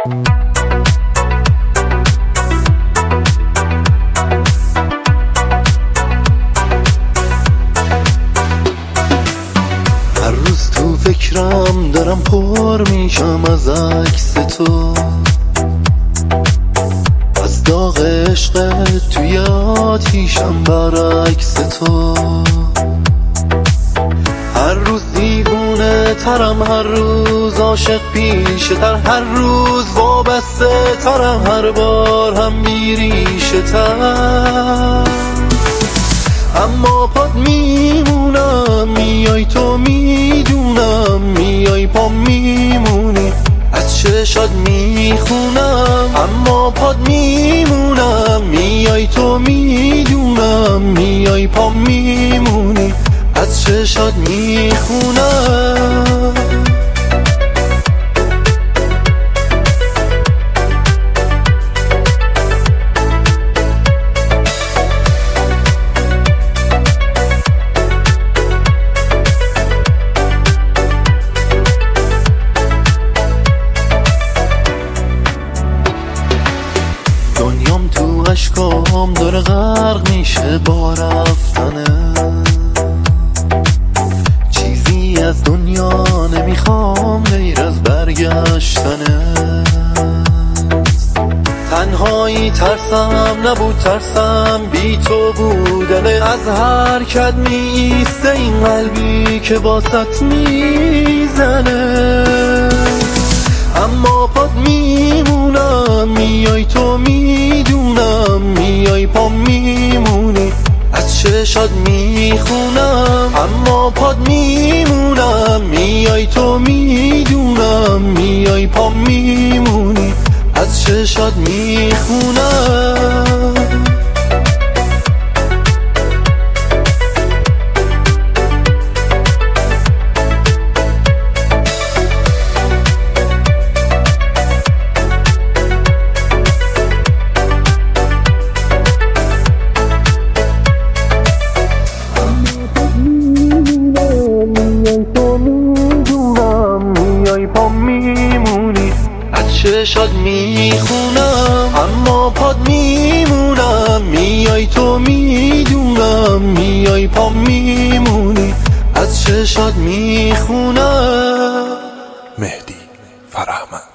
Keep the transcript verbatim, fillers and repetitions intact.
هر روز تو فکرم دارم پر میشم از عکس تو، از داغ عشقت توی آتیشم برعکس تو. هر روز دیوونه ترم، هر روز عاشق پیشه تر، هر روز وابسته ترم، هر بار هم میریشه تر. اما پاد میمونم، میای تو میدونم، میای پا میمونی، از چشات میخونم. اما پاد میمونم، میای تو میدونم، میای پا میمونی، از چشات میخونم. دنیام تو اشکام داره غرق میشه با رفتنه، چیزی از دنیا نمیخوام غیر از برگشتنه. تنهایی ترسم نبود، ترسم بی تو بودنه، از حرکت میسته این قلبی که باست میزنه. اما پاد میمونم، میای تو میدونم، میای پا میمونی، از چشات میخونم. اما پاد میمونم، میای تو میدونم، میای پا میمونی، از چشات میخونم. پا میمونی، از چشات میخونم. اما پاد میمونم، میای تو میدونم، میای پا میمونی، از چشات میخونم. مهدی فرهمند.